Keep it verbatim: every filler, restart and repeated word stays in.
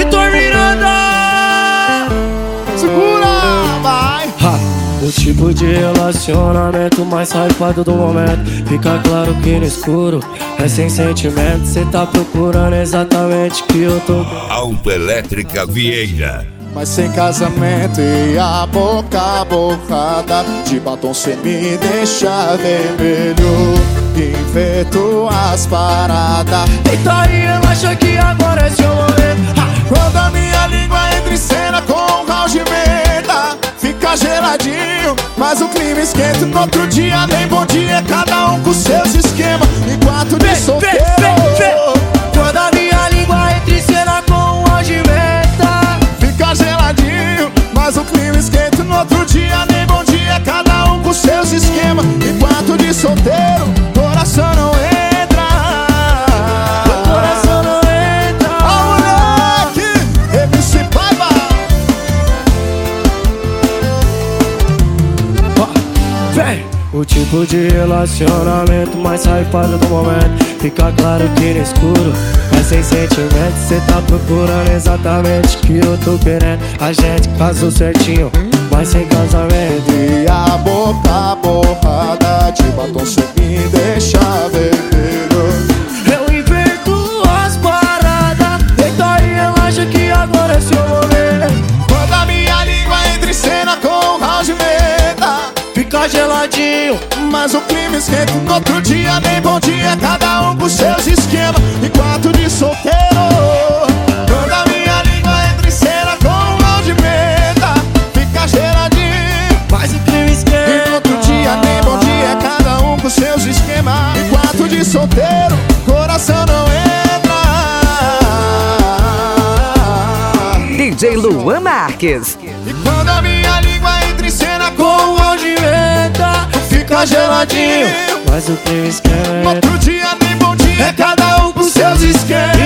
Vitor Miranda. Segura, vai. Ha. O tipo de relacionamento mais hypado do momento. Fica claro que no escuro é sem sentimento. Cê tá procurando exatamente o que eu tô. Autoelétrica Vieira. Mas sem casamento e a boca borrada de batom cê me deixa vermelho. Invento as paradas. Deita aí, relaxa que agora é seu momento. Ha! Quando a minha língua entra em cena com um house de menta, fica geladinho, mas o clima esquenta. No outro dia nem bom dia, cada um com seus esquemas. Enquanto de solteiro. Quando a minha língua entra em cena com um house de menta, fica geladinho, mas o clima esquenta. No outro dia nem bom dia, cada um com seus esquemas. Enquanto de solteiro, coração não entra. coração não entra. Ó moleque, M C Paiva. Vem! O tipo de relacionamento mais hypado do momento. Fica claro que no escuro é sem sentimento. Cê tá procurando exatamente o que eu tô querendo. A gente casou certinho, mas sem casamento. E a boca borrada de batom cê me deixa vermelho. Eu invento as paradas. Deita aí, relaxa que agora é seu momento. Quando a minha língua entra em cena com house de menta, Fica geladinho, mas o clima esquenta. No outro dia nem bom dia, cada um com seus esquemas. Enquanto de solteiro. Quando a minha língua entra em cena com house de menta, fica geladinho, mas o clima esquenta. e no outro dia nem bom dia, cada um com seus esquemas. Enquanto de solteiro, coração não entra. D J Luan Marques. E quando a minha língua entra em cena com Com o de venta, fica geladinho, mas o clima no esquenta. outro dia nem bom dia, cada um com seus esquemas.